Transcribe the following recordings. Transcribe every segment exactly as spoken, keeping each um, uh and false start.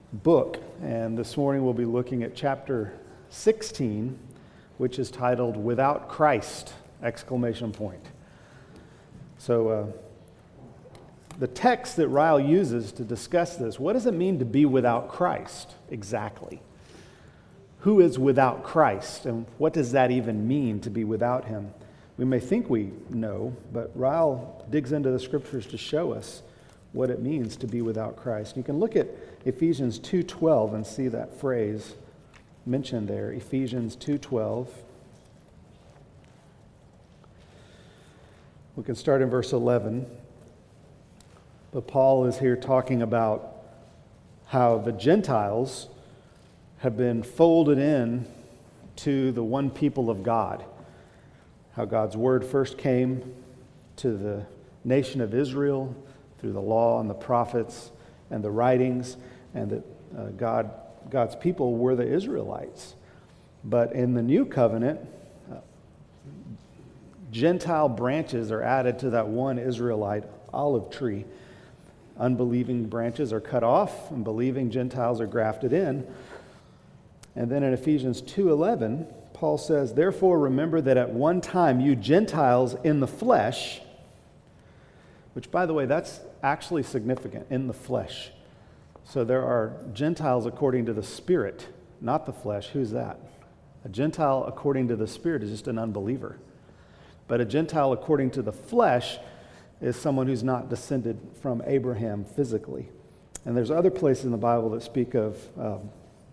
book. And this morning we'll be looking at chapter sixteen, which is titled Without Christ, exclamation point. So uh, the text that Ryle uses to discuss this, what does it mean to be without Christ exactly? Who is without Christ, and what does that even mean to be without him? We may think we know, but Ryle digs into the scriptures to show us what it means to be without Christ. You can look at Ephesians two twelve and see that phrase mentioned there, Ephesians two twelve. We can start in verse eleven. But Paul is here talking about how the Gentiles have been folded in to the one people of God. How God's word first came to the nation of Israel through the law and the prophets and the writings, and that uh, God, God's people were the Israelites. But in the new covenant, uh, Gentile branches are added to that one Israelite olive tree. Unbelieving branches are cut off, and believing Gentiles are grafted in. And then in Ephesians two eleven, Paul says, "Therefore remember that at one time you Gentiles in the flesh," which, by the way, that's actually significant, in the flesh. So there are Gentiles according to the Spirit, not the flesh. Who's that? A Gentile according to the Spirit is just an unbeliever. But a Gentile according to the flesh is someone who's not descended from Abraham physically. And there's other places in the Bible that speak of um,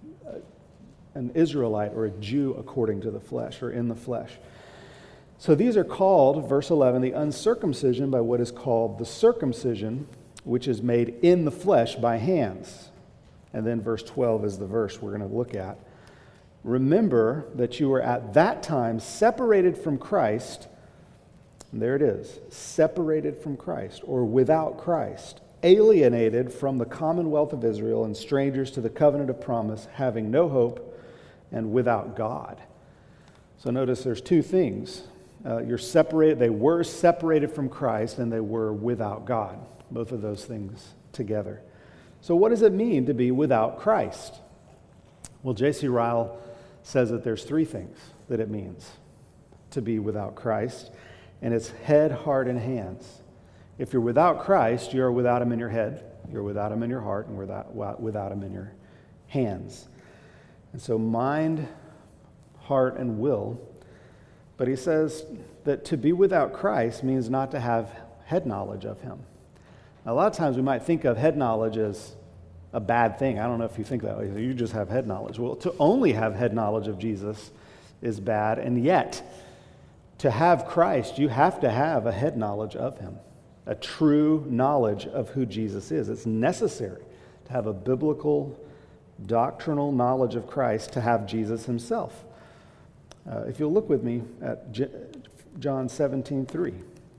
an Israelite or a Jew according to the flesh or in the flesh. So these are called, verse eleven, the uncircumcision by what is called the circumcision, which is made in the flesh by hands. And then verse twelve is the verse we're going to look at. Remember that you were at that time separated from Christ. And there it is, separated from Christ, or without Christ, alienated from the commonwealth of Israel and strangers to the covenant of promise, having no hope and without God. So notice there's two things. Uh, you're separated, they were separated from Christ, and they were without God. Both of those things together. So what does it mean to be without Christ? Well, J C Ryle says that there's three things that it means to be without Christ. And it's head, heart, and hands. If you're without Christ, you're without him in your head, you're without him in your heart, and without, without him in your hands. And so mind, heart, and will. But he says that to be without Christ means not to have head knowledge of him. Now, a lot of times we might think of head knowledge as a bad thing. I don't know if you think that way. You just have head knowledge. Well, to only have head knowledge of Jesus is bad, and yet to have Christ, you have to have a head knowledge of him, a true knowledge of who Jesus is. It's necessary to have a biblical, doctrinal knowledge of Christ to have Jesus himself. Uh, if you'll look with me at J- John seventeen three.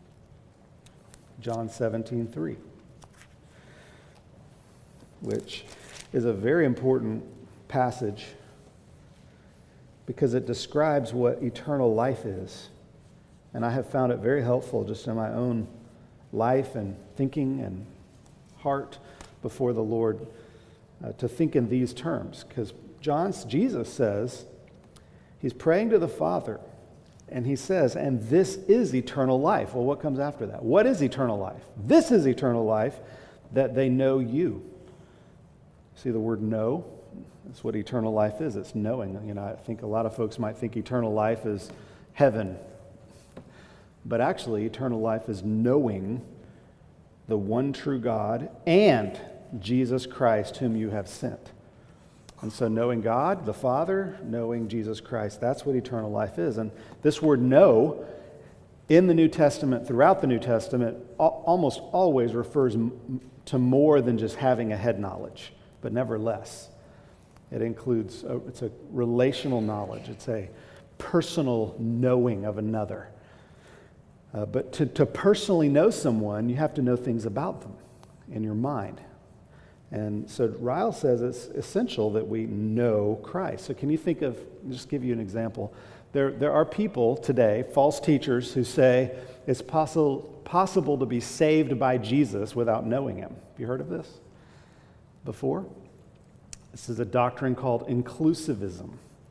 John seventeen three, which is a very important passage because it describes what eternal life is. And I have found it very helpful just in my own life and thinking and heart before the Lord uh, to think in these terms. Because John's Jesus says, he's praying to the Father, and he says, and this is eternal life. Well, what comes after that? What is eternal life? This is eternal life, that they know you. See the word know? That's what eternal life is. It's knowing. You know, I think a lot of folks might think eternal life is heaven. But actually, eternal life is knowing the one true God and Jesus Christ whom you have sent. And so knowing God, the Father, knowing Jesus Christ, that's what eternal life is. And this word know in the New Testament, throughout the New Testament, almost always refers to more than just having a head knowledge, but never less. It includes, a, it's a relational knowledge. It's a personal knowing of another. Uh, but to, to personally know someone, you have to know things about them in your mind. And so Ryle says it's essential that we know Christ. So can you think of, just give you an example. There, there are people today, false teachers, who say it's possible, possible to be saved by Jesus without knowing him. Have you heard of this before? This is a doctrine called inclusivism.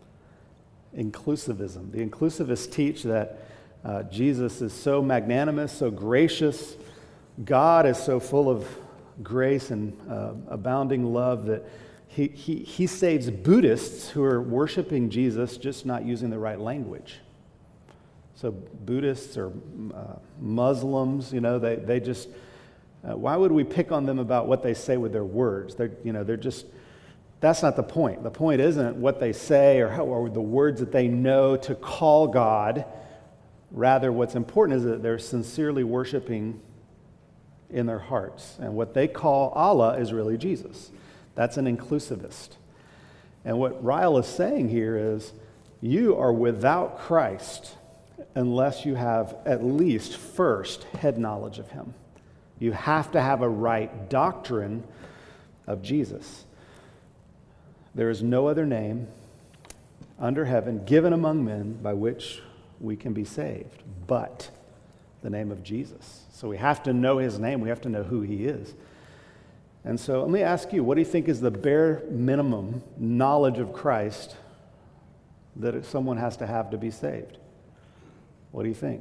Inclusivism. The inclusivists teach that uh, Jesus is so magnanimous, so gracious. God is so full of grace and uh, abounding love that he, he, he saves Buddhists who are worshiping Jesus, just not using the right language. So Buddhists or uh, Muslims, you know, they, they just, uh, why would we pick on them about what they say with their words? They're, you know, they're just, that's not the point. The point isn't what they say or, how, or the words that they know to call God. Rather, what's important is that they're sincerely worshiping in their hearts. And what they call Allah is really Jesus. That's an inclusivist. And what Ryle is saying here is, you are without Christ unless you have at least first head knowledge of him. You have to have a right doctrine of Jesus. There is no other name under heaven given among men by which we can be saved but the name of Jesus. So we have to know his name. We have to know who he is. And so let me ask you, what do you think is the bare minimum knowledge of Christ that someone has to have to be saved? What do you think?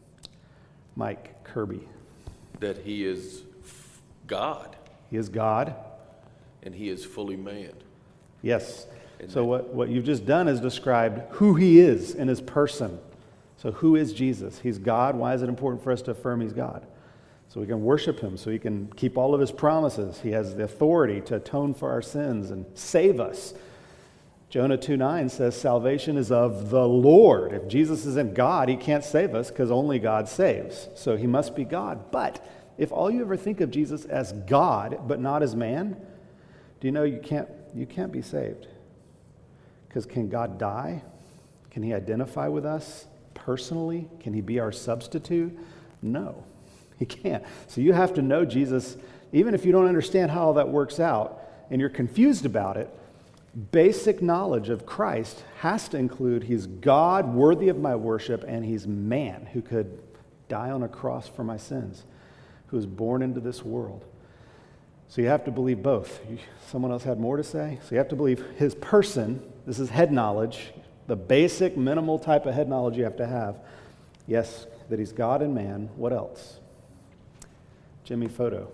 Mike Kirby. That he is God. He is God. And he is fully man. Yes. And so that, what, what you've just done is described who he is in his person. So who is Jesus? He's God. Why is it important for us to affirm he's God? So we can worship him, so he can keep all of his promises. He has the authority to atone for our sins and save us. Jonah two nine says salvation is of the Lord. If Jesus isn't God, he can't save us because only God saves. So he must be God. But if all you ever think of Jesus as God but not as man, do you know you can't you can't be saved? Because can God die? Can he identify with us personally? Can he be our substitute? No, he can't. So you have to know Jesus, even if you don't understand how all that works out and you're confused about it. Basic knowledge of Christ has to include he's God, worthy of my worship, and he's man who could die on a cross for my sins, who was born into this world. So you have to believe both. Someone else had more to say? So you have to believe his person. This is head knowledge, the basic, minimal type of head knowledge you have to have. Yes, that he's God and man. What else? Jimmy Photo.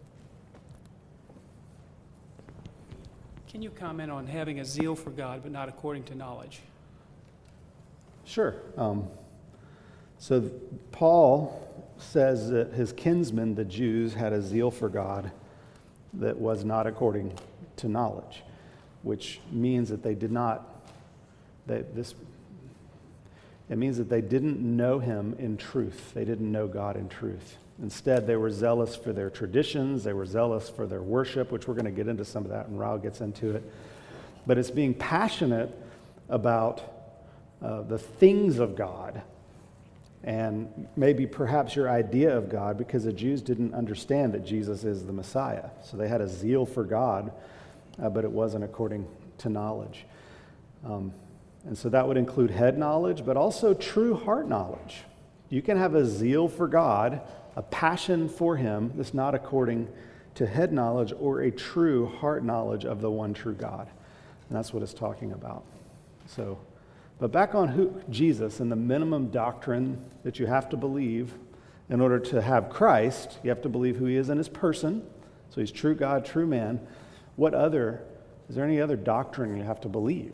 Can you comment on having a zeal for God but not according to knowledge? Sure. Um, so Paul says that his kinsmen, the Jews, had a zeal for God that was not according to knowledge, which means that they did not, they, this, it means that they didn't know him in truth. They didn't know God in truth. Instead, they were zealous for their traditions. They were zealous for their worship, which we're going to get into some of that, and Ryle gets into it. But it's being passionate about uh, the things of God and maybe perhaps your idea of God, because the Jews didn't understand that Jesus is the Messiah. So they had a zeal for God, uh, but it wasn't according to knowledge. Um, and so that would include head knowledge, but also true heart knowledge. You can have a zeal for God, a passion for him that's not according to head knowledge or a true heart knowledge of the one true God. And that's what it's talking about. So, but back on who Jesus and the minimum doctrine that you have to believe in order to have Christ, you have to believe who he is in his person. So he's true God, true man. What other, is there any other doctrine you have to believe?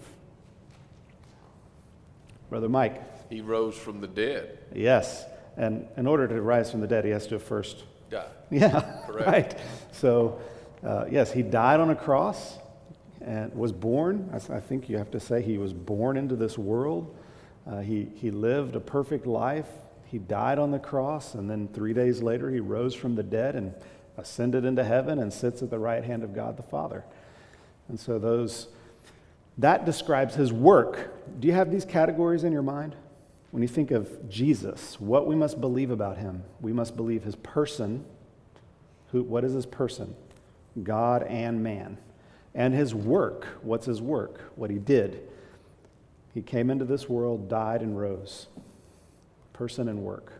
Brother Mike. He rose from the dead. Yes. And in order to rise from the dead, he has to first die. Yeah, Correct. Right. So, uh, yes, he died on a cross and was born. I, I think you have to say he was born into this world. Uh, he, he lived a perfect life. He died on the cross, and then three days later, he rose from the dead and ascended into heaven and sits at the right hand of God the Father. And so those, that describes his work. Do you have these categories in your mind? When you think of Jesus, what we must believe about him, we must believe his person. Who? What is his person? God and man. And his work. What's his work? What he did. He came into this world, died, and rose. Person and work.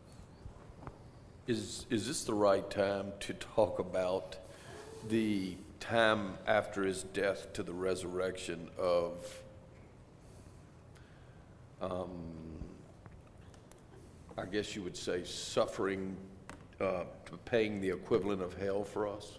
Is is this the right time to talk about the time after his death to the resurrection of um, I guess you would say suffering, uh, paying the equivalent of hell for us?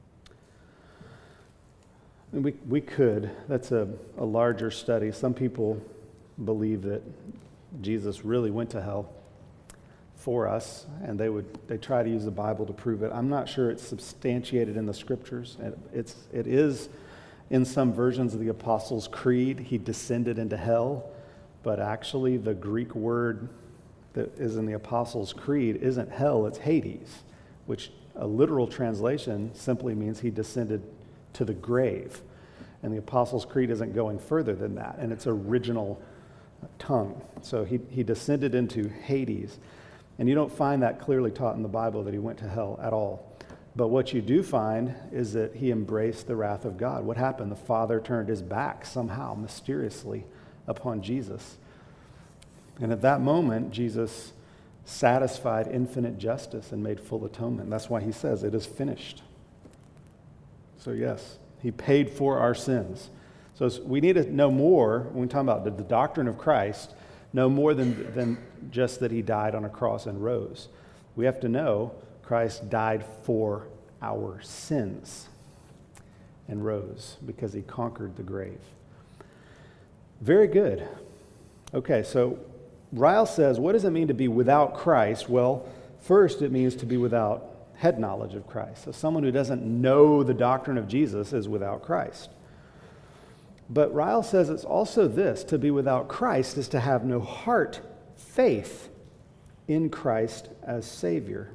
We we could. That's a, a larger study. Some people believe that Jesus really went to hell for us, and they would they try to use the Bible to prove it. I'm not sure it's substantiated in the scriptures. And it's it is in some versions of the Apostles' Creed. He descended into hell, but actually the Greek word that is in the Apostles' Creed isn't hell, it's Hades, which a literal translation simply means he descended to the grave. And the Apostles' Creed isn't going further than that in its original tongue. So he, he descended into Hades. And you don't find that clearly taught in the Bible that he went to hell at all. But what you do find is that he embraced the wrath of God. What happened? The Father turned his back somehow, mysteriously, upon Jesus. And at that moment, Jesus satisfied infinite justice and made full atonement. That's why he says, it is finished. So yes, he paid for our sins. So we need to know more, when we talk about the, the doctrine of Christ, know more than, than just that he died on a cross and rose. We have to know Christ died for our sins and rose because he conquered the grave. Very good. Okay, so Ryle says, what does it mean to be without Christ? Well, first it means to be without head knowledge of Christ. So someone who doesn't know the doctrine of Jesus is without Christ. But Ryle says it's also this: to be without Christ is to have no heart faith in Christ as Savior.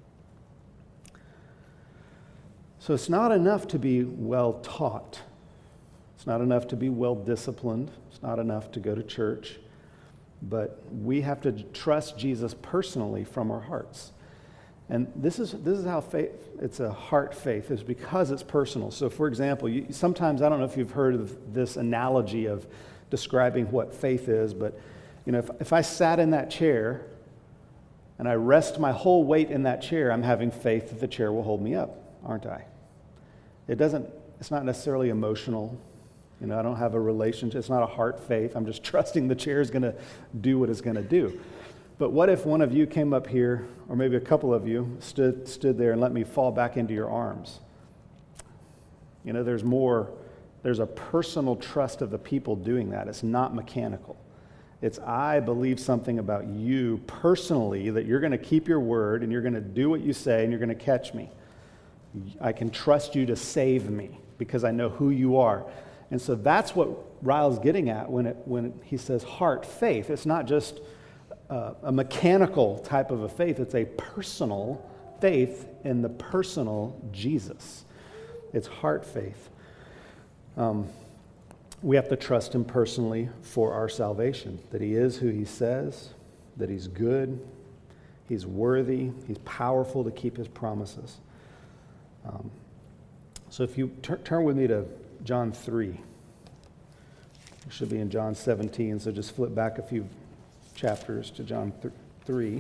So it's not enough to be well taught. It's not enough to be well disciplined. It's not enough to go to church. But we have to trust Jesus personally from our hearts. And this is this is how faith, it's a heart faith, is because it's personal. So for example, you, sometimes, I don't know if you've heard of this analogy of describing what faith is, but you know, if, if I sat in that chair and I rest my whole weight in that chair, I'm having faith that the chair will hold me up, aren't I? It doesn't, it's not necessarily emotional. You know, I don't have a relationship. It's not a heart faith. I'm just trusting the chair is going to do what it's going to do. But what if one of you came up here, or maybe a couple of you, stood stood there and let me fall back into your arms? You know, there's more, there's a personal trust of the people doing that. It's not mechanical. It's, I believe something about you personally, that you're going to keep your word and you're going to do what you say and you're going to catch me. I can trust you to save me because I know who you are. And so that's what Ryle's getting at when it when he says heart faith. It's not just uh, a mechanical type of a faith. It's a personal faith in the personal Jesus. It's heart faith. Um, we have to trust him personally for our salvation, that he is who he says, that he's good, he's worthy, he's powerful to keep his promises. Um, so if you tur- turn with me to John three. It should be in John seventeen, so just flip back a few chapters to John th- three.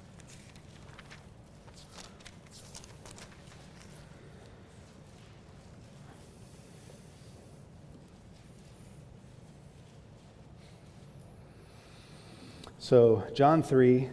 So, John three,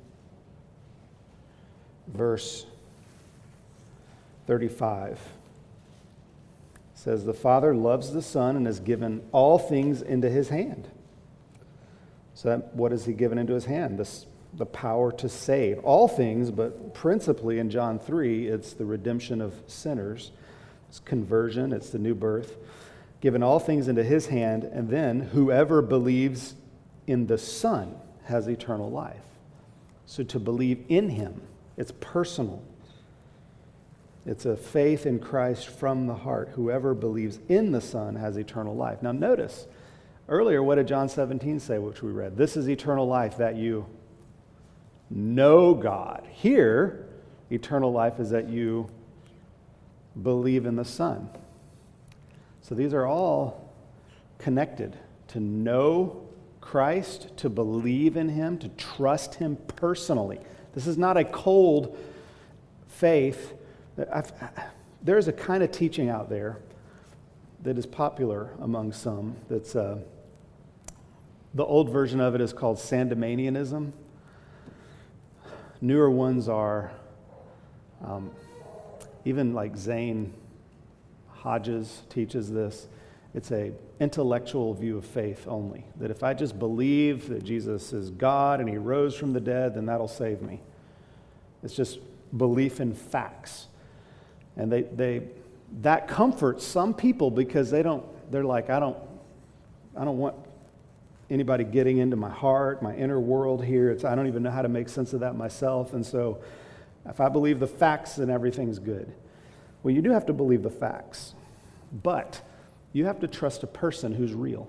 verse thirty-five. Says, the Father loves the Son and has given all things into his hand. So that, what has he given into his hand? This, the power to save. All things, but principally in John three, it's the redemption of sinners. It's conversion, it's the new birth. Given all things into his hand, and then whoever believes in the Son has eternal life. So to believe in him, it's personal. It's a faith in Christ from the heart. Whoever believes in the Son has eternal life. Now notice, earlier what did John seventeen say, which we read? This is eternal life, that you know God. Here, eternal life is that you believe in the Son. So these are all connected. To know Christ, to believe in him, to trust him personally. This is not a cold faith. I've, there's a kind of teaching out there that is popular among some. That's uh, the old version of it is called Sandemanianism. Newer ones are um, even like Zane Hodges teaches this. It's a intellectual view of faith only. That if I just believe that Jesus is God and he rose from the dead, then that'll save me. It's just belief in facts. And they they that comforts some people because they don't, they're like, I don't I don't want anybody getting into my heart, my inner world here. It's I don't even know how to make sense of that myself. And so if I believe the facts, then everything's good. Well, you do have to believe the facts. But you have to trust a person who's real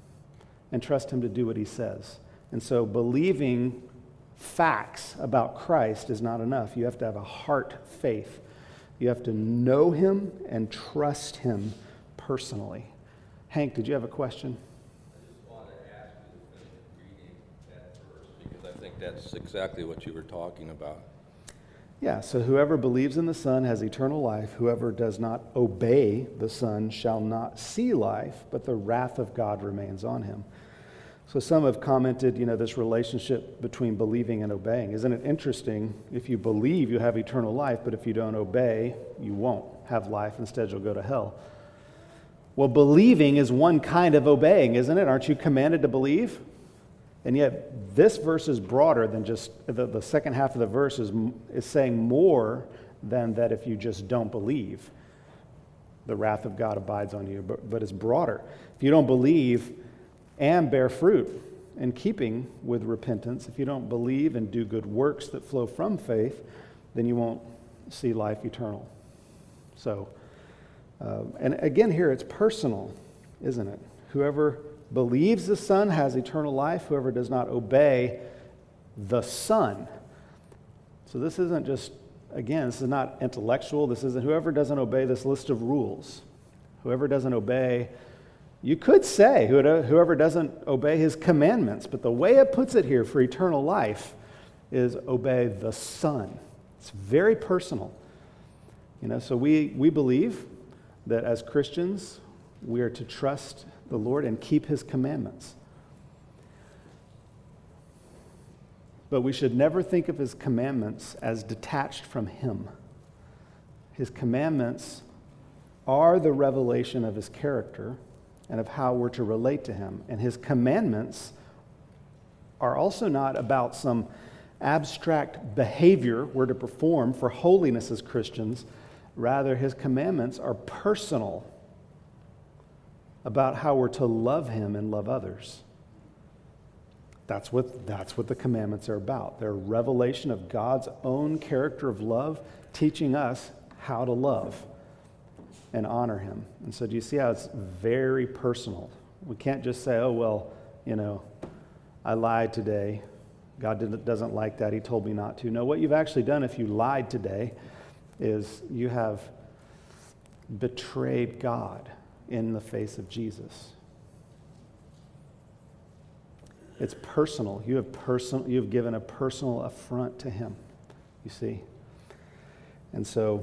and trust him to do what he says. And so believing facts about Christ is not enough. You have to have a heart faith. You have to know him and trust him personally. Hank, did you have a question? I just wanted to ask you to finish reading that verse because I think that's exactly what you were talking about. Yeah, so whoever believes in the Son has eternal life. Whoever does not obey the Son shall not see life, but the wrath of God remains on him. So some have commented, you know, this relationship between believing and obeying. Isn't it interesting? If you believe, you have eternal life, but if you don't obey, you won't have life. Instead, you'll go to hell. Well, believing is one kind of obeying, isn't it? Aren't you commanded to believe? And yet, this verse is broader than just, the, the second half of the verse is, is saying more than that if you just don't believe, the wrath of God abides on you. But, but it's broader. If you don't believe and bear fruit in keeping with repentance, if you don't believe and do good works that flow from faith, then you won't see life eternal. So, uh, and again here, it's personal, isn't it? Whoever believes the Son has eternal life. Whoever does not obey the Son. So this isn't just, again, this is not intellectual. This isn't whoever doesn't obey this list of rules. Whoever doesn't obey, you could say whoever doesn't obey his commandments, but the way it puts it here for eternal life is obey the Son. It's very personal. You know, so we, we believe that as Christians, we are to trust the Lord and keep his commandments. But we should never think of his commandments as detached from him. His commandments are the revelation of his character and of how we're to relate to him. And his commandments are also not about some abstract behavior we're to perform for holiness as Christians. Rather, his commandments are personal, about how we're to love him and love others. That's what, that's what the commandments are about. They're a revelation of God's own character of love, teaching us how to love and honor him. And so do you see how it's very personal? We can't just say, oh, well, you know, I lied today. God didn't, doesn't like that. He told me not to. No, what you've actually done if you lied today is you have betrayed God in the face of Jesus. It's personal. You have personal. You have given a personal affront to him, you see. And so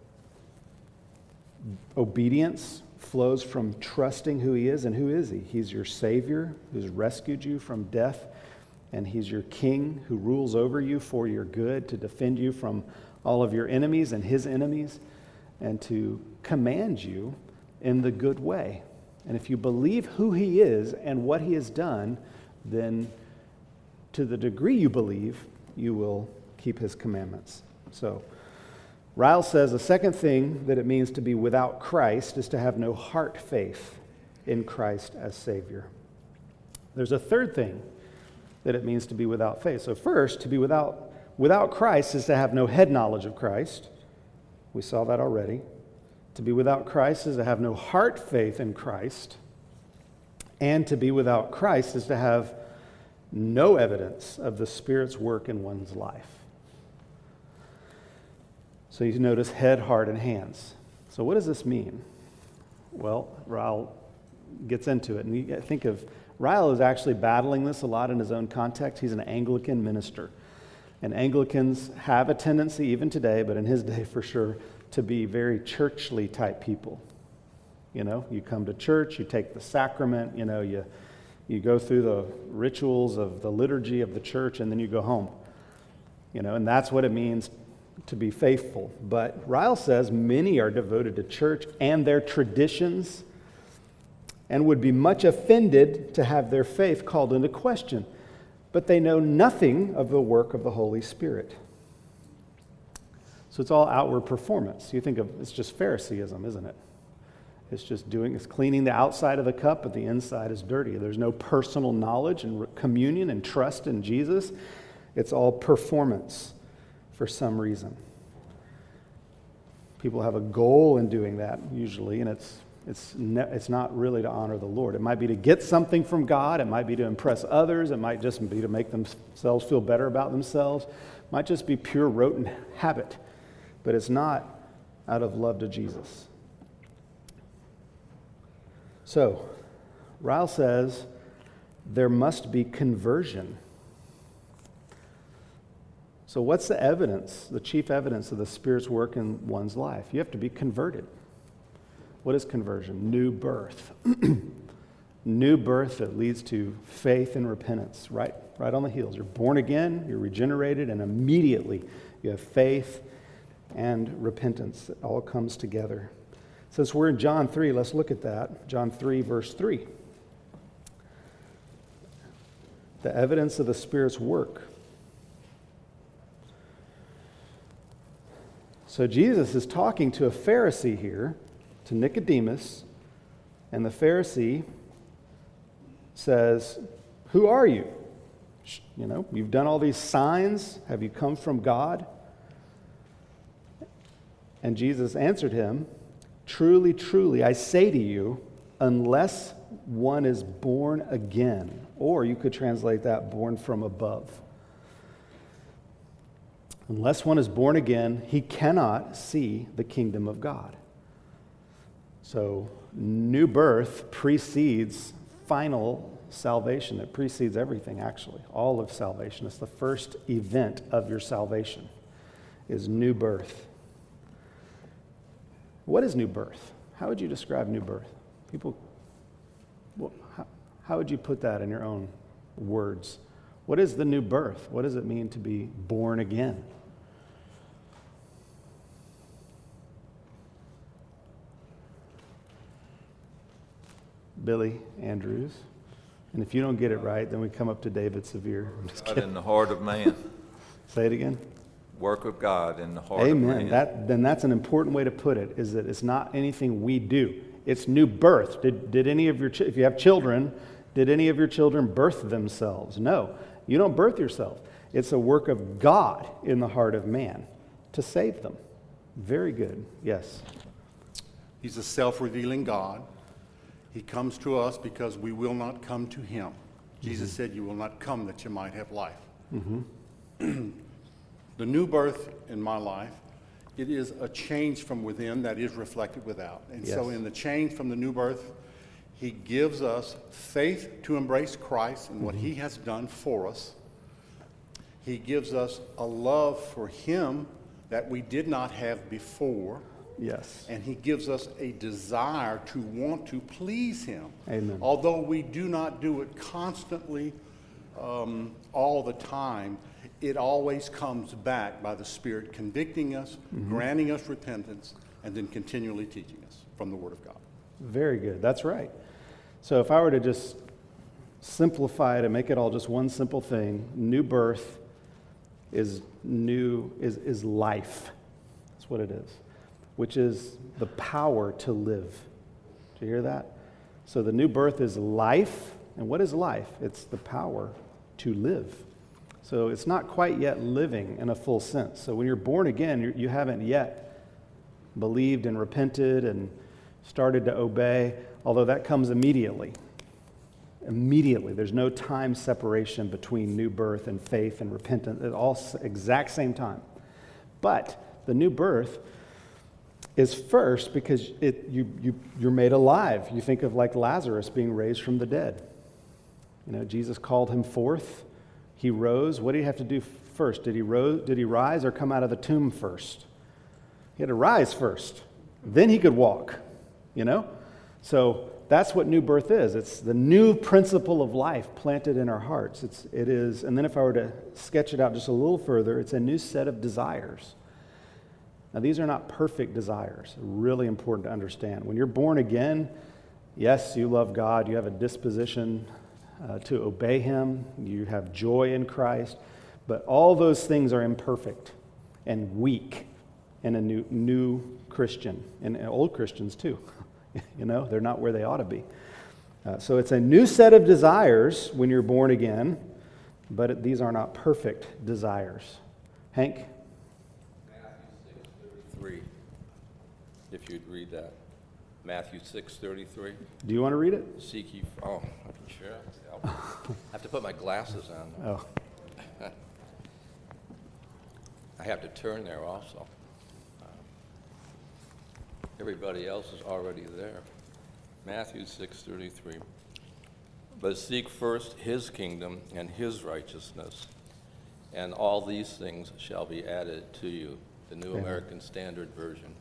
obedience flows from trusting who he is. And who is he? He's your Savior who's rescued you from death. And he's your King who rules over you for your good, to defend you from all of your enemies and his enemies, and to command you in the good way. And if you believe who he is and what he has done, then to the degree you believe, you will keep his commandments. So Ryle says the second thing that it means to be without Christ is to have no heart faith in Christ as Savior. There's a third thing that it means to be without faith. So first, to be without without Christ is to have no head knowledge of Christ. We saw that already. To be without Christ is to have no heart faith in Christ. And to be without Christ is to have no evidence of the Spirit's work in one's life. So you notice head, heart, and hands. So what does this mean? Well, Ryle gets into it. And you think of, Ryle is actually battling this a lot in his own context. He's an Anglican minister. And Anglicans have a tendency, even today, but in his day for sure, to be very churchly type people. You know, you come to church, you take the sacrament, you know, you you go through the rituals of the liturgy of the church, and then you go home. You know, and that's what it means to be faithful. But Ryle says many are devoted to church and their traditions and would be much offended to have their faith called into question, but they know nothing of the work of the Holy Spirit. So it's all outward performance. You think of it's just Phariseeism, isn't it? It's just doing, it's cleaning the outside of the cup, but the inside is dirty. There's no personal knowledge and communion and trust in Jesus. It's all performance for some reason. People have a goal in doing that usually, and it's it's ne- it's not really to honor the Lord. It might be to get something from God. It might be to impress others. It might just be to make themselves feel better about themselves. It might just be pure rote habit, but it's not out of love to Jesus. So, Ryle says there must be conversion. So what's the evidence, the chief evidence of the Spirit's work in one's life? You have to be converted. What is conversion? New birth. New birth that leads to faith and repentance, right, right on the heels. You're born again, you're regenerated, and immediately you have faith and repentance. It all comes together. Since we're in John three, let's look at that. John three, verse three. The evidence of the Spirit's work. So Jesus is talking to a Pharisee here, to Nicodemus, and the Pharisee says, "Who are you? You know, you've done all these signs. Have you come from God?" And Jesus answered him, "Truly, truly, I say to you, unless one is born again," or you could translate that, born from above. Unless one is born again, he cannot see the kingdom of God. So, new birth precedes final salvation. It precedes everything, actually, all of salvation. It's the first event of your salvation, is new birth. What is new birth? How would you describe new birth? People, well, how, how would you put that in your own words? What is the new birth? What does it mean to be born again? Billy Andrews. And if you don't get it right, then we come up to David Severe. I'm just God kidding. in the heart of man. Say it again. Work of God in the heart Amen. of man. That, then that's an important way to put it, is that it's not anything we do. It's new birth. Did, did any of your, ch- if you have children, did any of your children birth themselves? No. You don't birth yourself. It's a work of God in the heart of man to save them. Very good. Yes. He's a self-revealing God. He comes to us because we will not come to him. Mm-hmm. Jesus said, "You will not come that you might have life." Mm-hmm. The new birth in my life, it is a change from within that is reflected without. And yes. so in the change from the new birth, he gives us faith to embrace Christ and mm-hmm. what he has done for us. He gives us a love for him that we did not have before. Yes. And he gives us a desire to want to please him. Amen. Although we do not do it constantly, um, all the time, it always comes back by the Spirit convicting us, mm-hmm. granting us repentance, and then continually teaching us from the Word of God. Very good. That's right. So if I were to just simplify it and make it all just one simple thing, new birth is new is is life. That's what it is. Which is the power to live. Do you hear that? So the new birth is life. And what is life? It's the power to live. So it's not quite yet living in a full sense. So when you're born again, you're, you haven't yet believed and repented and started to obey, although that comes immediately. Immediately. There's no time separation between new birth and faith and repentance at all exact same time. But the new birth is first because it, you, you, you're made alive. You think of like Lazarus being raised from the dead. You know, Jesus called him forth. He rose. What did he have to do first? Did he, ro- did he rise or come out of the tomb first? He had to rise first. Then he could walk, you know? So that's what new birth is. It's the new principle of life planted in our hearts. It's, it is, and then if I were to sketch it out just a little further, it's a new set of desires. Now, these are not perfect desires. Really important to understand. When you're born again, yes, you love God. You have a disposition uh, to obey Him. You have joy in Christ. But all those things are imperfect and weak in a new, new Christian, and old Christians too. You know, they're not where they ought to be. Uh, so it's a new set of desires when you're born again, but it, these are not perfect desires. Hank? Matthew six thirty-three, if you'd read that. Matthew six thirty-three. Do you want to read it? Seek ye, oh, sure. I have to put my glasses on. Oh, I have to turn there also. Everybody else is already there. Matthew six thirty-three. But seek first his kingdom and his righteousness, and all these things shall be added to you. The New Amen. American Standard Version.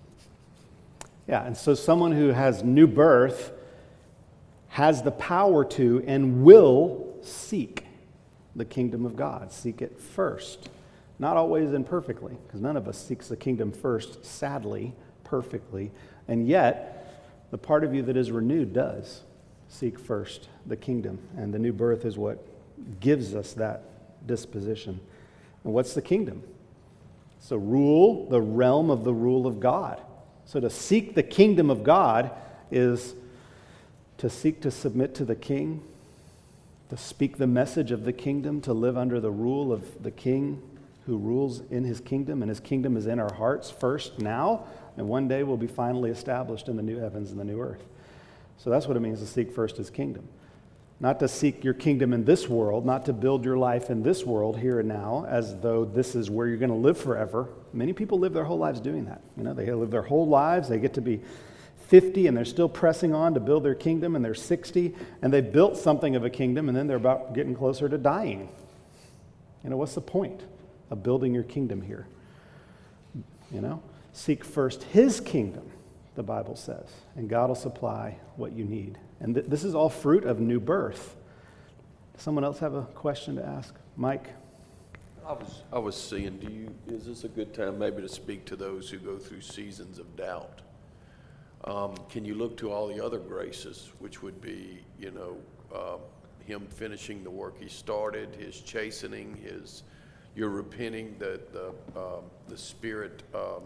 yeah, and so someone who has new birth has the power to and will seek the kingdom of God. Seek it first. Not always imperfectly, because none of us seeks the kingdom first, sadly, perfectly. And yet, the part of you that is renewed does seek first the kingdom. And the new birth is what gives us that disposition. And what's the kingdom? So rule, the realm of the rule of God. So to seek the kingdom of God is to seek to submit to the king, to speak the message of the kingdom, to live under the rule of the king who rules in his kingdom, and his kingdom is in our hearts first now, and one day will be finally established in the new heavens and the new earth. So that's what it means to seek first his kingdom. Not to seek your kingdom in this world, not to build your life in this world here and now as though this is where you're going to live forever. Many people live their whole lives doing that. You know, they live their whole lives, they get to be fifty and they're still pressing on to build their kingdom, and they're sixty and they built something of a kingdom, and then they're about getting closer to dying. You know, what's the point of building your kingdom here? You know, seek first his kingdom, the Bible says, and God will supply what you need. And th- this is all fruit of new birth. Does someone else have a question to ask? Mike? I was, I was seeing, do you, is this a good time maybe to speak to those who go through seasons of doubt? Um, can you look to all the other graces, which would be, you know, uh, him finishing the work he started, his chastening, his, your repenting, the, the, um, the Spirit, um,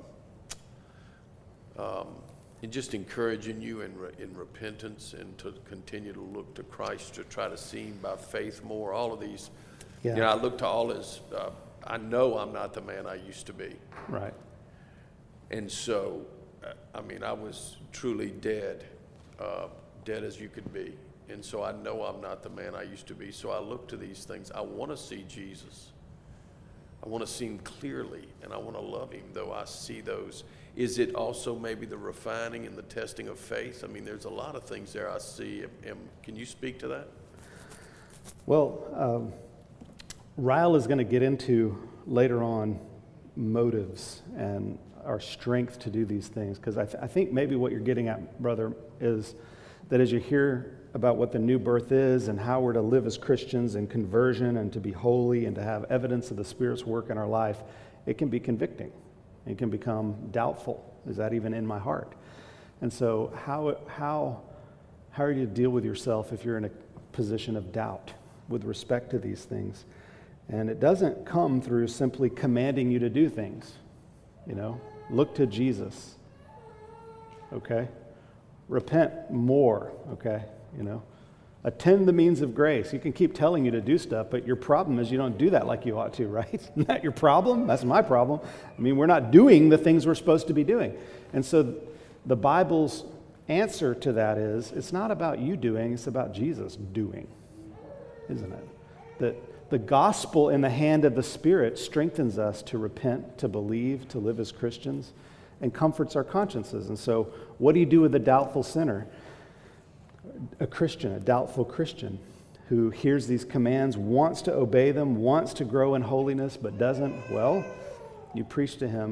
um, and just encouraging you in, re- in repentance and to continue to look to Christ, to try to see him by faith more, all of these. Yeah. You know, I look to all his, uh, I know I'm not the man I used to be. Right. And so, uh, I mean, I was truly dead, uh, dead as you could be. And so I know I'm not the man I used to be. So I look to these things. I want to see Jesus. I want to see him clearly, and I want to love him, though I see those. Is it also maybe the refining and the testing of faith? I mean, there's a lot of things there I see. Am- Can you speak to that? Well, um, Ryle is going to get into later on motives and our strength to do these things, because I, th- I think maybe what you're getting at, brother, is that as you hear about what the new birth is and how we're to live as Christians in conversion and to be holy and to have evidence of the Spirit's work in our life, it can be convicting. It can become doubtful. Is that even in my heart? And so how how how are you to deal with yourself if you're in a position of doubt with respect to these things? And it doesn't come through simply commanding you to do things. You know, look to Jesus. Okay? Repent more, okay? You know, attend the means of grace. You can keep telling you to do stuff, but your problem is you don't do that like you ought to, right? Isn't that your problem? That's my problem. I mean, we're not doing the things we're supposed to be doing. And so the Bible's answer to that is, it's not about you doing, it's about Jesus doing, isn't it? That the gospel in the hand of the Spirit strengthens us to repent, to believe, to live as Christians, and comforts our consciences. And so what do you do with a doubtful sinner? A Christian, a doubtful Christian who hears these commands, wants to obey them, wants to grow in holiness, but doesn't, well, you preach to him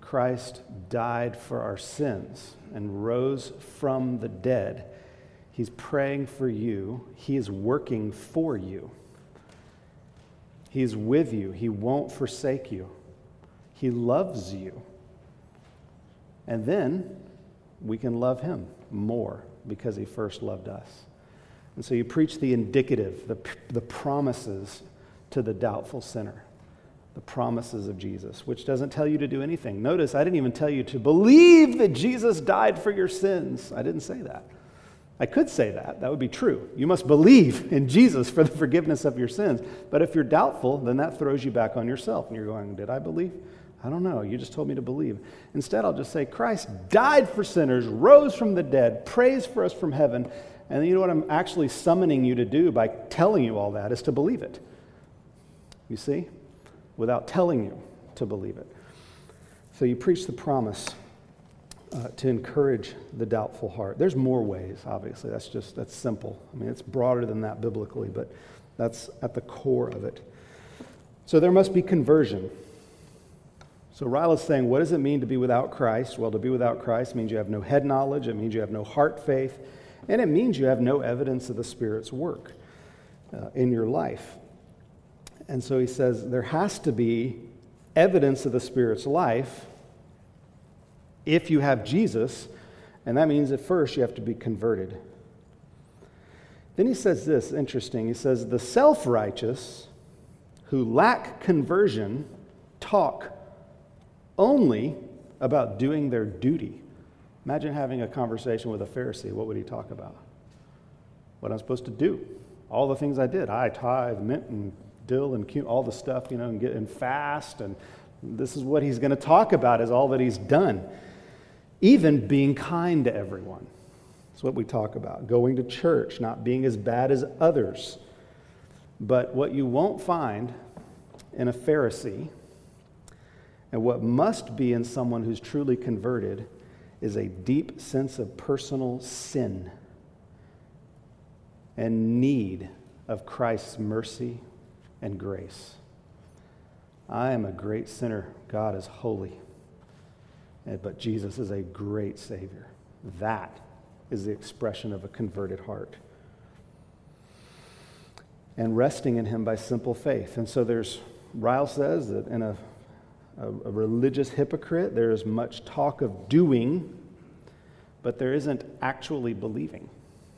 Christ died for our sins and rose from the dead. He's praying for you. He is working for you. He's with you. He won't forsake you. He loves you. And then we can love him more because he first loved us. And so you preach the indicative, the, the promises to the doubtful sinner, the promises of Jesus, which doesn't tell you to do anything. Notice, I didn't even tell you to believe that Jesus died for your sins. I didn't say that. I could say that. That would be true. You must believe in Jesus for the forgiveness of your sins. But if you're doubtful, then that throws you back on yourself. And you're going, did I believe? I don't know. You just told me to believe. Instead, I'll just say, Christ died for sinners, rose from the dead, prays for us from heaven. And you know what I'm actually summoning you to do by telling you all that is to believe it. You see? Without telling you to believe it. So you preach the promise uh, to encourage the doubtful heart. There's more ways, obviously. That's just, that's simple. I mean, it's broader than that biblically, but that's at the core of it. So there must be conversion. So Ryle is saying, what does it mean to be without Christ? Well, to be without Christ means you have no head knowledge, it means you have no heart faith, and it means you have no evidence of the Spirit's work uh, in your life. And so he says there has to be evidence of the Spirit's life if you have Jesus, and that means at first you have to be converted. Then he says this, interesting. He says, the self-righteous who lack conversion talk only about doing their duty. Imagine having a conversation with a Pharisee. What would he talk about? What I'm supposed to do. All the things I did. I tithe, mint, and dill, and cumin, all the stuff, you know, and get and fast. And this is what he's going to talk about is all that he's done. Even being kind to everyone. That's what we talk about. Going to church, not being as bad as others. But what you won't find in a Pharisee, and what must be in someone who's truly converted, is a deep sense of personal sin and need of Christ's mercy and grace. I am a great sinner. God is holy. But Jesus is a great Savior. That is the expression of a converted heart. And resting in him by simple faith. And so there's, Ryle says that in a, a, a religious hypocrite, there is much talk of doing, but there isn't actually believing.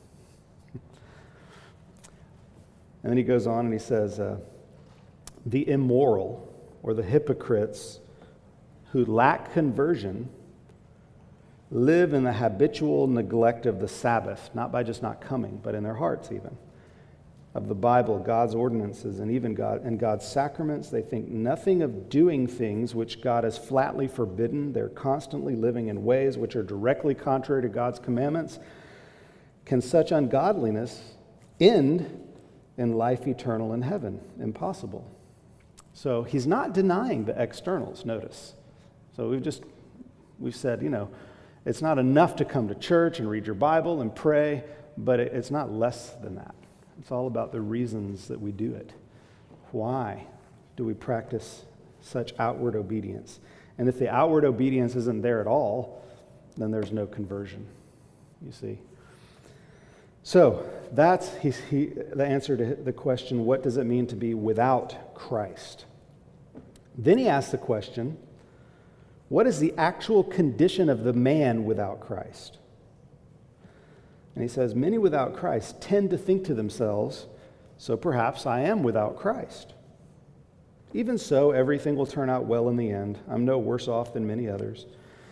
And then he goes on and he says, uh, the immoral or the hypocrites who lack conversion live in the habitual neglect of the Sabbath, not by just not coming, but in their hearts even, of the Bible, God's ordinances, and even God and God's sacraments. They think nothing of doing things which God has flatly forbidden. They're constantly living in ways which are directly contrary to God's commandments. Can such ungodliness end in life eternal in heaven? Impossible. So he's not denying the externals, notice. So we've just, we've said, you know, it's not enough to come to church and read your Bible and pray, but it, it's not less than that. It's all about the reasons that we do it. Why do we practice such outward obedience? And if the outward obedience isn't there at all, then there's no conversion, you see. So that's he, he, the answer to the question, what does it mean to be without Christ? Then he asks the question, what is the actual condition of the man without Christ? And he says, many without Christ tend to think to themselves, so perhaps I am without Christ. Even so, everything will turn out well in the end. I'm no worse off than many others.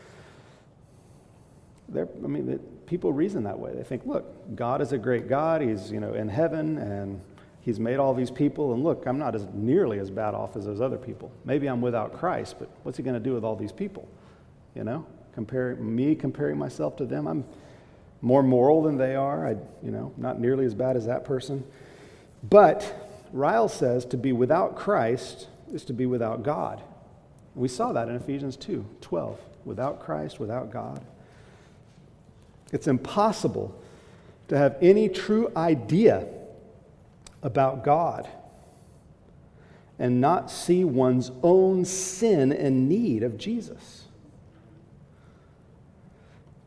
They're, I mean, the, people reason that way. They think, look, God is a great God. He's, you know, in heaven, and he's made all these people. And look, I'm not as nearly as bad off as those other people. Maybe I'm without Christ, but what's he going to do with all these people? You know, compare me comparing myself to them. I'm more moral than they are. I, you know, not nearly as bad as that person. But Ryle says to be without Christ is to be without God. We saw that in Ephesians two twelve. Without Christ, without God. It's impossible to have any true idea about God and not see one's own sin and need of Jesus.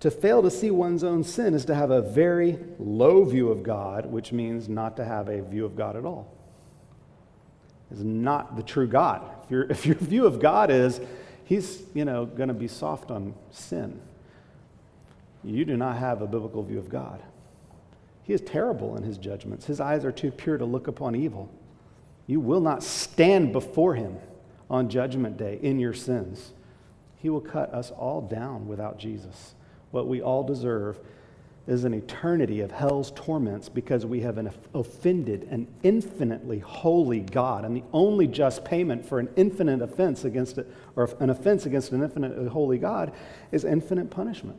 To fail to see one's own sin is to have a very low view of God, which means not to have a view of God at all. It's not the true God. If, your if your view of God is he's, you know, going to be soft on sin, you do not have a biblical view of God. He is terrible in his judgments. His eyes are too pure to look upon evil. You will not stand before him on judgment day in your sins. He will cut us all down without Jesus. What we all deserve is an eternity of hell's torments because we have an offended an infinitely holy God. And the only just payment for an infinite offense against it, or an offense against an infinitely holy God, is infinite punishment.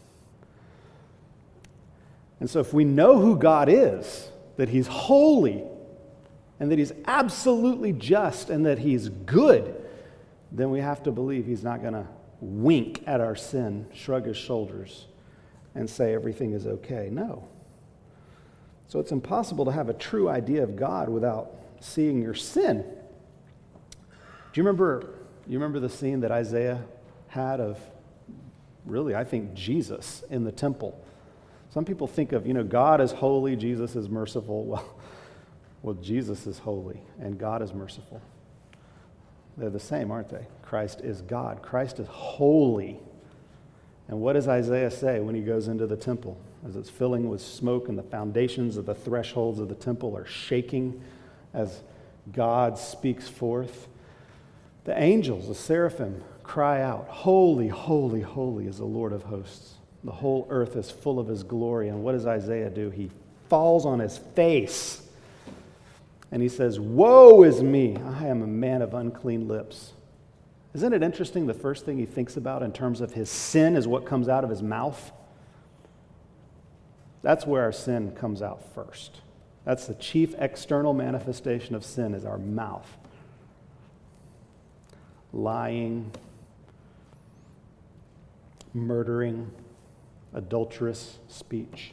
And so if we know who God is, that he's holy, and that he's absolutely just, and that he's good, then we have to believe he's not going to wink at our sin, shrug his shoulders, and say everything is okay. No. So it's impossible to have a true idea of God without seeing your sin. Do you remember, you remember the scene that Isaiah had of, really, I think, Jesus in the temple? Some people think of, you know, God is holy, Jesus is merciful. Well, well, Jesus is holy, and God is merciful. They're the same, aren't they? Christ is God. Christ is holy. And what does Isaiah say when he goes into the temple? As it's filling with smoke and the foundations of the thresholds of the temple are shaking as God speaks forth. The angels, the seraphim, cry out, "Holy, holy, holy is the Lord of hosts. The whole earth is full of his glory." And what does Isaiah do? He falls on his face and he says, "Woe is me, I am a man of unclean lips." Isn't it interesting the first thing he thinks about in terms of his sin is what comes out of his mouth? That's where our sin comes out first. That's the chief external manifestation of sin, is our mouth. Lying, murdering, adulterous speech,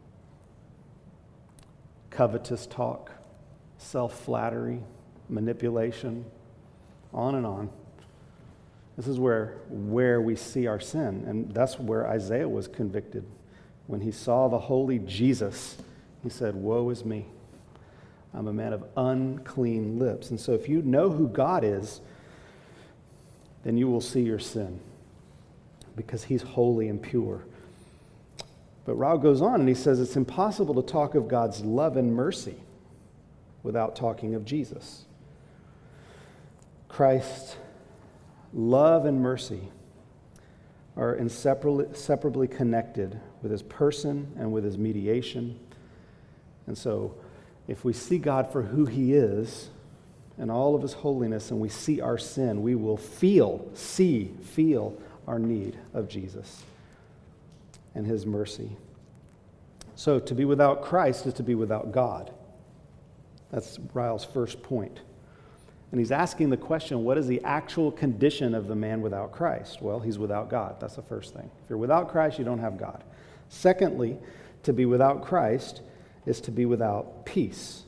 covetous talk, self-flattery, manipulation, on and on. This is where, where we see our sin, and that's where Isaiah was convicted. When he saw the holy Jesus, he said, "Woe is me. I'm a man of unclean lips." And so if you know who God is, then you will see your sin because he's holy and pure. But Rao goes on and he says it's impossible to talk of God's love and mercy without talking of Jesus. Christ's love and mercy are inseparably, inseparably connected with his person and with his mediation. And so if we see God for who he is and all of his holiness, and we see our sin, we will feel, see, feel our need of Jesus and his mercy. So to be without Christ is to be without God. That's Ryle's first point. And he's asking the question, what is the actual condition of the man without Christ? Well, he's without God. That's the first thing. If you're without Christ, you don't have God. Secondly, to be without Christ is to be without peace.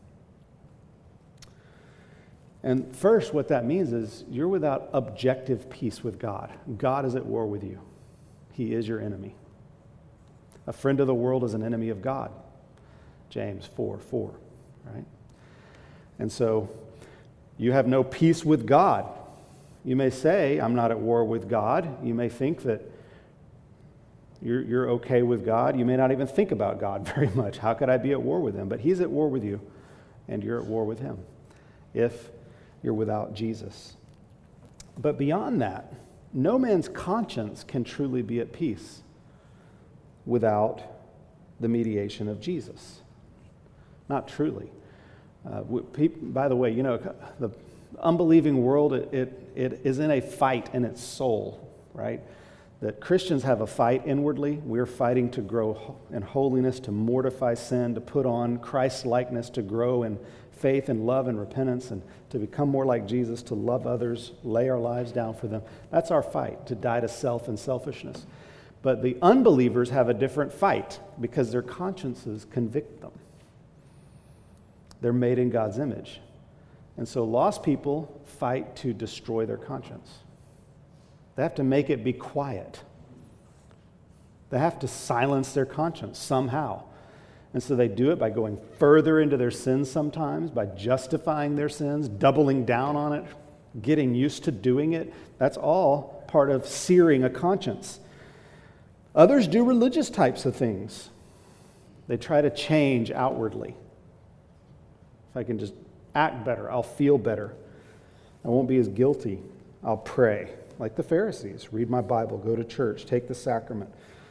And first, what that means is you're without objective peace with God. God is at war with you. He is your enemy. A friend of the world is an enemy of God. James four four, right? And so you have no peace with God. You may say, "I'm not at war with God." You may think that you're, you're okay with God. You may not even think about God very much. How could I be at war with him? But he's at war with you, and you're at war with him if you're without Jesus. But beyond that, no man's conscience can truly be at peace without the mediation of Jesus. Not truly. Uh, we, by the way, you know, the unbelieving world, it, it, it is in a fight in its soul, right? That Christians have a fight inwardly. We're fighting to grow in holiness, to mortify sin, to put on Christ's likeness, to grow in faith and love and repentance, and to become more like Jesus, to love others, lay our lives down for them. That's our fight, to die to self and selfishness. But the unbelievers have a different fight because their consciences convict them. They're made in God's image. And so lost people fight to destroy their conscience. They have to make it be quiet. They have to silence their conscience somehow. And so they do it by going further into their sins sometimes, by justifying their sins, doubling down on it, getting used to doing it. That's all part of searing a conscience. Others do religious types of things. They try to change outwardly. If I can just act better, I'll feel better. I won't be as guilty. I'll pray, like the Pharisees. Read my Bible, go to church, take the sacrament.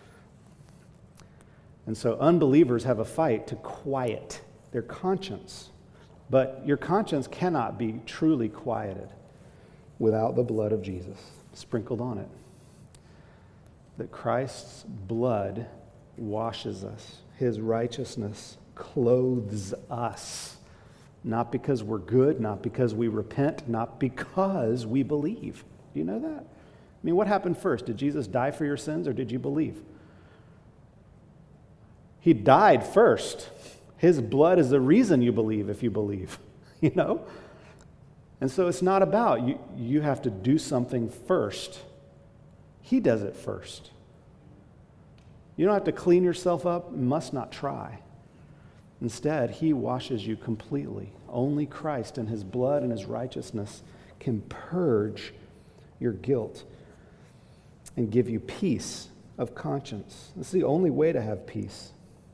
And so unbelievers have a fight to quiet their conscience. But your conscience cannot be truly quieted without the blood of Jesus sprinkled on it. That Christ's blood washes us. His righteousness clothes us. Not because we're good, not because we repent, not because we believe. Do you know that? I mean, what happened first? Did Jesus die for your sins or did you believe? He died first. His blood is the reason you believe if you believe, you know? And so it's not about you, you have to do something first. He does it first. You don't have to clean yourself up, must not try. Instead, he washes you completely. Only Christ and his blood and his righteousness can purge your guilt and give you peace of conscience. This is the only way to have peace.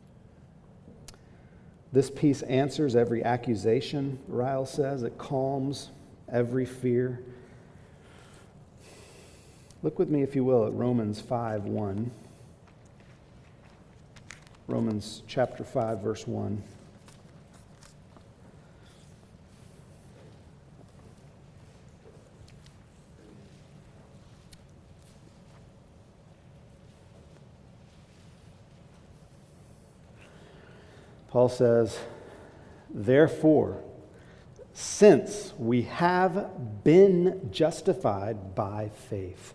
This peace answers every accusation, Ryle says. It calms every fear. Look with me, if you will, at Romans five one. Romans chapter five, verse one. Paul says, therefore, since we have been justified by faith.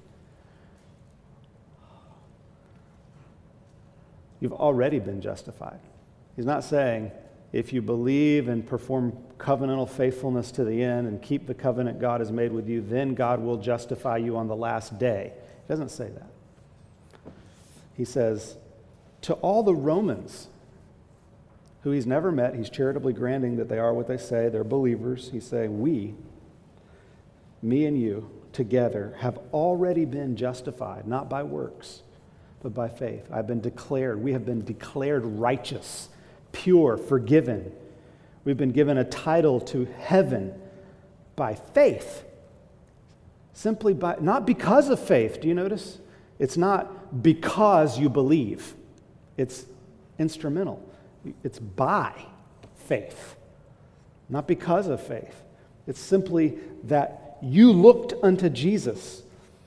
You've already been justified. He's not saying, if you believe and perform covenantal faithfulness to the end and keep the covenant God has made with you, then God will justify you on the last day. He doesn't say that. He says, to all the Romans who he's never met, he's charitably granting that they are what they say, they're believers. He's saying, we, me and you, together, have already been justified, not by works, but by faith. I've been declared, we have been declared righteous, pure, forgiven. We've been given a title to heaven by faith. Simply by, not because of faith. Do you notice? It's not because you believe. It's instrumental. It's by faith, not because of faith. It's simply that you looked unto Jesus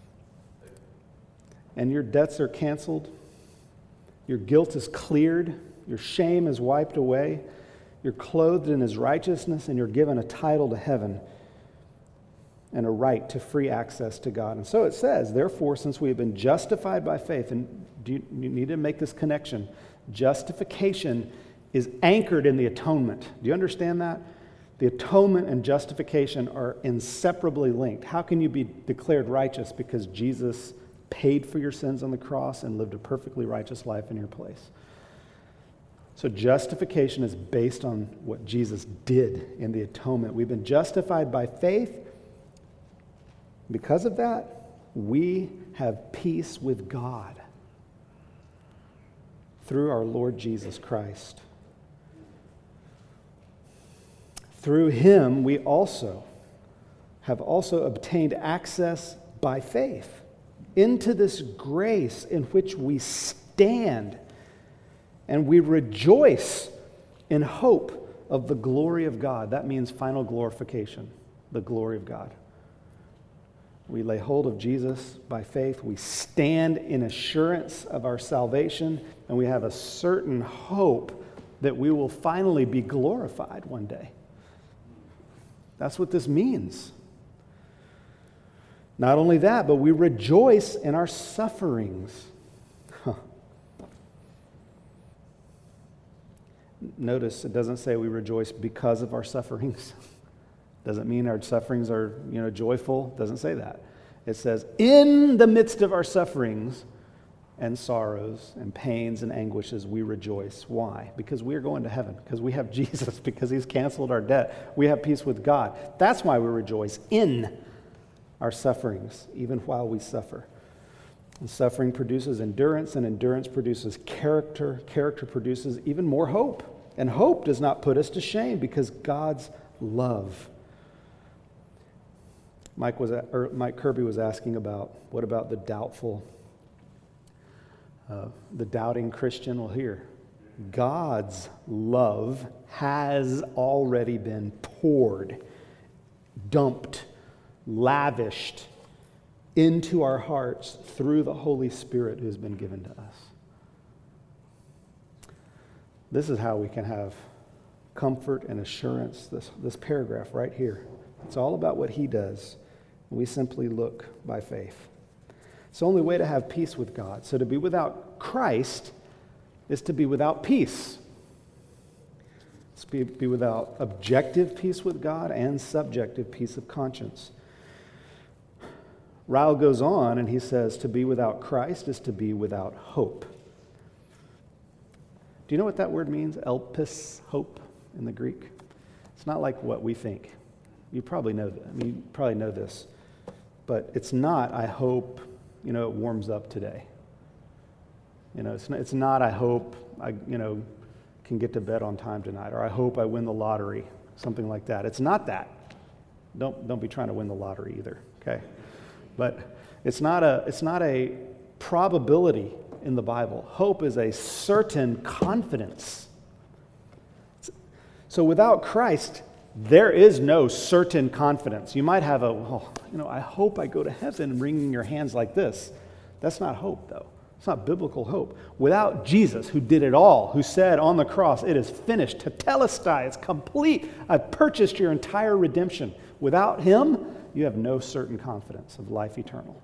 and your debts are canceled, your guilt is cleared, your shame is wiped away, you're clothed in his righteousness, and you're given a title to heaven and a right to free access to God. And so it says, therefore, since we have been justified by faith, and do you, you need to make this connection, justification is anchored in the atonement. Do you understand that? The atonement and justification are inseparably linked. How can you be declared righteous? Because Jesus paid for your sins on the cross and lived a perfectly righteous life in your place. So justification is based on what Jesus did in the atonement. We've been justified by faith. Because of that, we have peace with God through our Lord Jesus Christ. Through him, we also have also obtained access by faith into this grace in which we stand, and we rejoice in hope of the glory of God. That means final glorification, the glory of God. We lay hold of Jesus by faith. We stand in assurance of our salvation, and we have a certain hope that we will finally be glorified one day. That's what this means. Not only that, but we rejoice in our sufferings. Huh. Notice it doesn't say we rejoice because of our sufferings. Doesn't mean our sufferings are, you know, joyful. Doesn't say that. It says in the midst of our sufferings, and sorrows and pains and anguishes, we rejoice. Why? Because we are going to heaven, because we have Jesus, because he's canceled our debt. We have peace with God. That's why we rejoice in our sufferings, even while we suffer. And suffering produces endurance, and endurance produces character. Character produces even more hope. And hope does not put us to shame, because God's love. Mike was or Mike Kirby was asking about, what about the doubtful, uh, the doubting Christian? Well, here, God's love has already been poured, dumped, lavished into our hearts through the Holy Spirit who has been given to us. This is how we can have comfort and assurance, this, this paragraph right here. It's all about what he does. We simply look by faith. It's the only way to have peace with God. So to be without Christ is to be without peace. It's be, be without objective peace with God and subjective peace of conscience. Ryle goes on and he says, to be without Christ is to be without hope. Do you know what that word means? Elpis, hope, in the Greek? It's not like what we think. You probably know that. I mean, you probably know this. But it's not, I hope, you know, it warms up today. You know, it's not, it's not I hope I, you know, can get to bed on time tonight, or I hope I win the lottery, something like that. It's not that. Don't don't be trying to win the lottery either, okay? But it's not a it's not a probability in the Bible. Hope is a certain confidence. So without Christ, there is no certain confidence. You might have a, oh, you know, I hope I go to heaven, wringing your hands like this. That's not hope, though. It's not biblical hope. Without Jesus, who did it all, who said on the cross, it is finished, tetelestai, it's complete. I've purchased your entire redemption. Without him, you have no certain confidence of life eternal.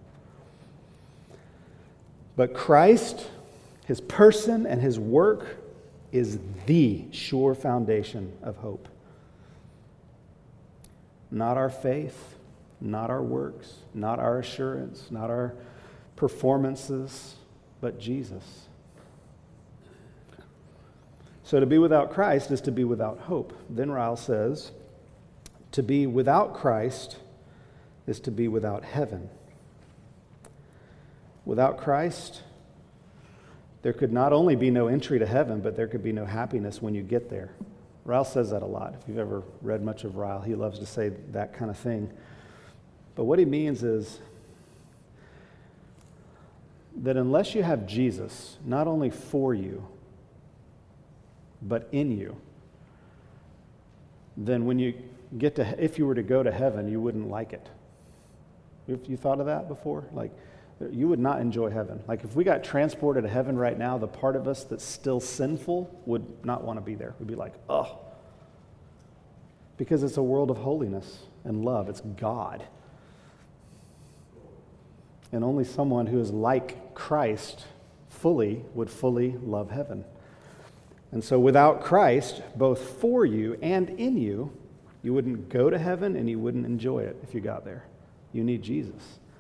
But Christ, his person and his work is the sure foundation of hope. Not our faith, not our works, not our assurance, not our performances, but Jesus. So to be without Christ is to be without hope. Then Ryle says, to be without Christ is to be without heaven. Without Christ, there could not only be no entry to heaven, but there could be no happiness when you get there. Ryle says that a lot. If you've ever read much of Ryle, he loves to say that kind of thing. But what he means is that unless you have Jesus, not only for you, but in you, then when you get to, if you were to go to heaven, you wouldn't like it. Have you thought of that before? Like, you would not enjoy heaven. Like, if we got transported to heaven right now, the part of us that's still sinful would not want to be there. We'd be like, oh. Because it's a world of holiness and love. It's God. And only someone who is like Christ fully would fully love heaven. And so without Christ, both for you and in you, you wouldn't go to heaven and you wouldn't enjoy it if you got there. You need Jesus.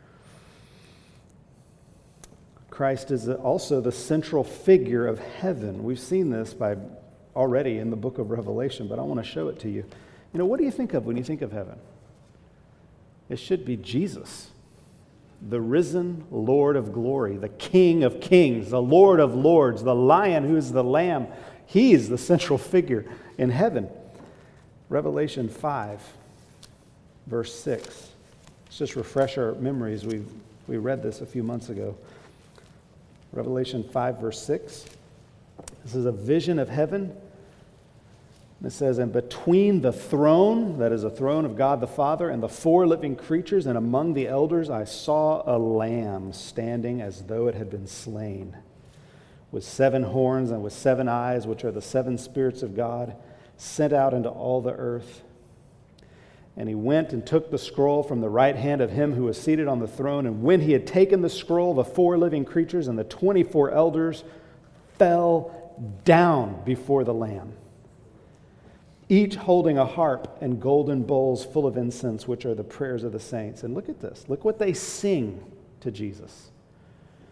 Christ is also the central figure of heaven. We've seen this by already in the book of Revelation, but I want to show it to you. You know, what do you think of when you think of heaven? It should be Jesus, the risen Lord of glory, the King of kings, the Lord of lords, the Lion who is the Lamb. He's the central figure in heaven. Revelation five, verse six. Let's just refresh our memories. We we read this a few months ago. Revelation five, verse six. This is a vision of heaven. It says, and between the throne, that is a throne of God the Father, and the four living creatures, and among the elders, I saw a lamb standing as though it had been slain, with seven horns and with seven eyes, which are the seven spirits of God, sent out into all the earth. And he went and took the scroll from the right hand of him who was seated on the throne. And when he had taken the scroll, the four living creatures and the twenty-four elders fell down before the Lamb, each holding a harp and golden bowls full of incense, which are the prayers of the saints. And look at this. Look what they sing to Jesus.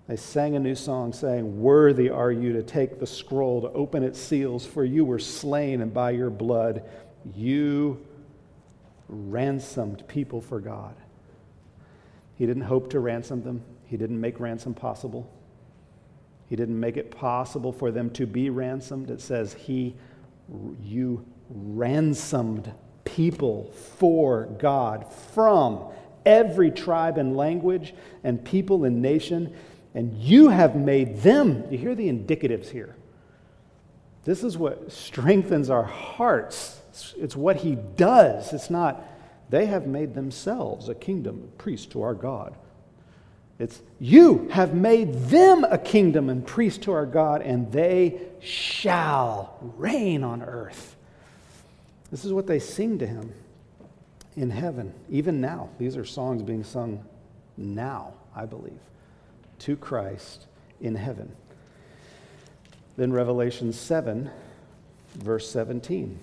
They sang a new song saying, "Worthy are you to take the scroll, to open its seals, for you were slain, and by your blood you ransomed people for God." He didn't hope to ransom them. He didn't make ransom possible. He didn't make it possible for them to be ransomed. It says he, you ransomed people for God from every tribe and language and people and nation, and you have made them. You hear the indicatives here. This is what strengthens our hearts. It's, it's what he does. It's not, they have made themselves a kingdom, a priest to our God. It's, you have made them a kingdom and priest to our God, and they shall reign on earth. This is what they sing to him in heaven, even now. These are songs being sung now, I believe, to Christ in heaven. Then Revelation seven, verse seventeen.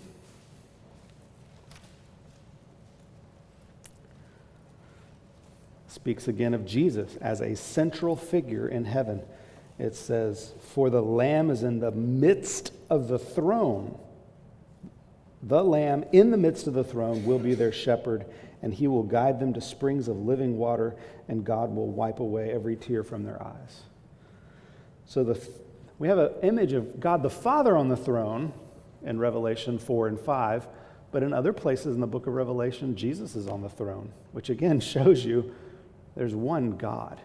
Speaks again of Jesus as a central figure in heaven. It says, "For the Lamb is in the midst of the throne. The Lamb in the midst of the throne will be their shepherd, and he will guide them to springs of living water, and God will wipe away every tear from their eyes." So the, we have an image of God the Father on the throne in Revelation four and five, but in other places in the book of Revelation, Jesus is on the throne, which again shows you there's one God.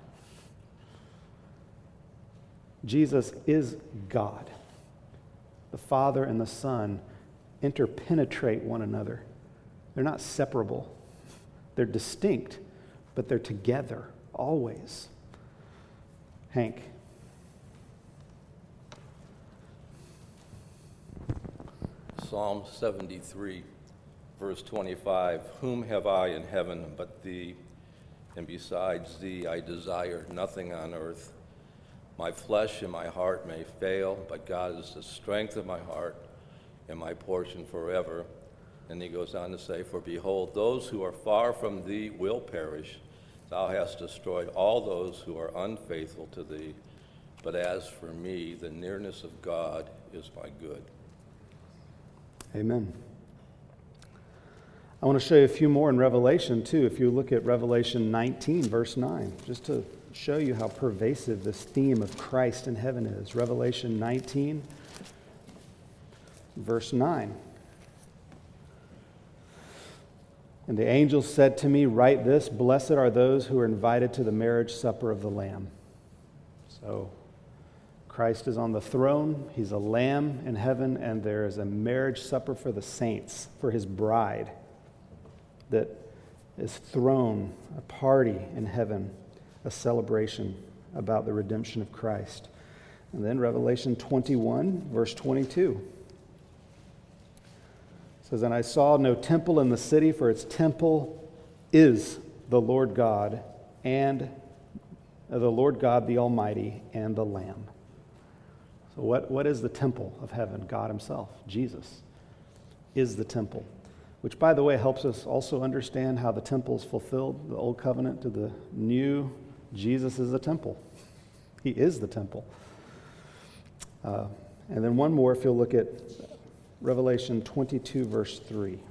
Jesus is God. The Father and the Son interpenetrate one another. They're not separable. They're distinct, but they're together always. Hank. Psalm seventy-three, verse twenty-five, "Whom have I in heaven but thee? And besides thee I desire nothing on earth. My flesh and my heart may fail, but God is the strength of my heart and my portion forever." And he goes on to say, "For behold, those who are far from thee will perish. Thou hast destroyed all those who are unfaithful to thee. But as for me, the nearness of God is my good." Amen. I want to show you a few more in Revelation, too. If you look at Revelation nineteen, verse nine, just to show you how pervasive this theme of Christ in heaven is. Revelation nineteen, verse nine. "And the angel said to me, write this, blessed are those who are invited to the marriage supper of the Lamb." So, Christ is on the throne, he's a lamb in heaven, and there is a marriage supper for the saints, for his bride, that is thrown, a party in heaven, a celebration about the redemption of Christ. And then Revelation twenty-one, verse twenty-two. It says, "And I saw no temple in the city, for its temple is the Lord God, and uh, the Lord God the Almighty, and the Lamb." So what, what is the temple of heaven? God himself, Jesus, is the temple. Which, by the way, helps us also understand how the temple is fulfilled, the old covenant to the new. Jesus is the temple. He is the temple. Uh, and then one more, if you'll look at Revelation twenty-two, verse three. It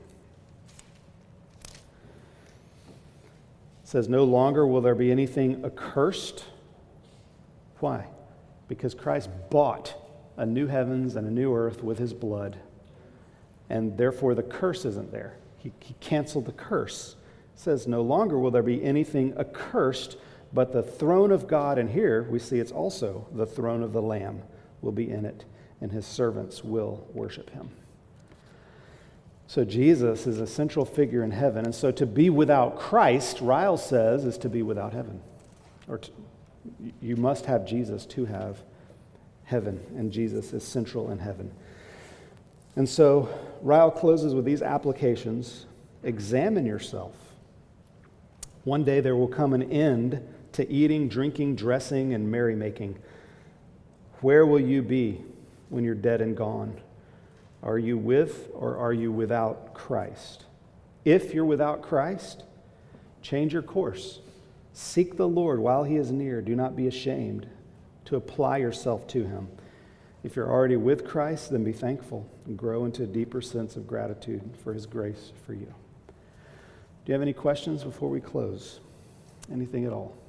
says, "No longer will there be anything accursed." Why? Because Christ bought a new heavens and a new earth with his blood. And therefore the curse isn't there. He, he canceled the curse. It says, "No longer will there be anything accursed, but the throne of God," and here we see it's also the throne of the Lamb, "will be in it, and his servants will worship him." So Jesus is a central figure in heaven, and so to be without Christ, Ryle says, is to be without heaven. Or to, you must have Jesus to have heaven, and Jesus is central in heaven. And so Ryle closes with these applications. Examine yourself. One day there will come an end to eating, drinking, dressing, and merrymaking. Where will you be when you're dead and gone? Are you with or are you without Christ? If you're without Christ, change your course. Seek the Lord while he is near. Do not be ashamed. to apply yourself to him. If you're already with Christ, then be thankful and grow into a deeper sense of gratitude for his grace for you. Do you have any questions before we close? Anything at all?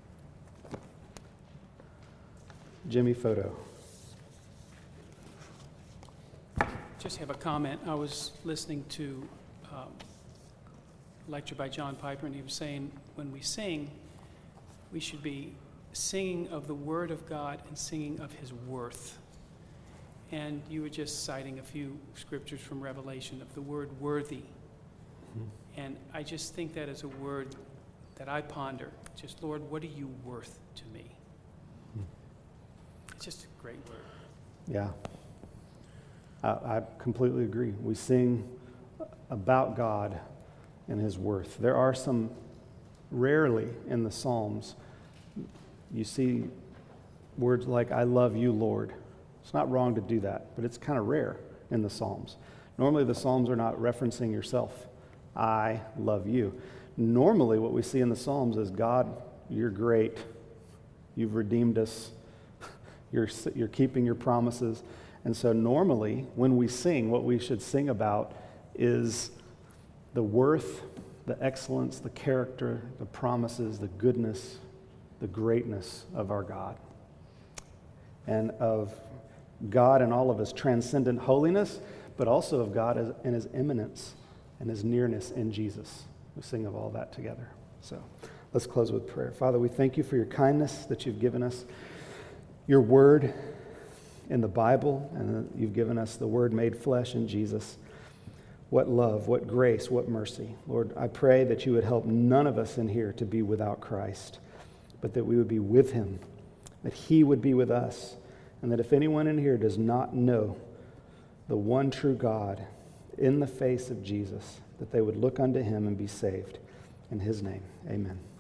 Jimmy Photo. Just have a comment. I was listening to um, a lecture by John Piper, and he was saying when we sing, we should be singing of the Word of God and singing of his worth. And you were just citing a few scriptures from Revelation of the word worthy. Mm-hmm. And I just think that is a word that I ponder. Just, Lord, what are you worth to me? Mm-hmm. It's just a great word. Yeah. I, I completely agree. We sing about God and his worth. There are some, rarely in the Psalms, you see words like, I love you, Lord. It's not wrong to do that, but it's kind of rare in the Psalms. Normally the Psalms are not referencing yourself. I love you. Normally what we see in the Psalms is, God, you're great. You've redeemed us. You're, you're keeping your promises. And so normally when we sing, what we should sing about is the worth, the excellence, the character, the promises, the goodness, the greatness of our God. And of God and all of his transcendent holiness, but also of God as, and his immanence and his nearness in Jesus. We sing of all that together. So let's close with prayer. Father, we thank you for your kindness that you've given us, your word in the Bible, and you've given us the word made flesh in Jesus. What love, what grace, what mercy. Lord, I pray that you would help none of us in here to be without Christ, but that we would be with him, that he would be with us, and that if anyone in here does not know the one true God in the face of Jesus, that they would look unto him and be saved. In his name, amen.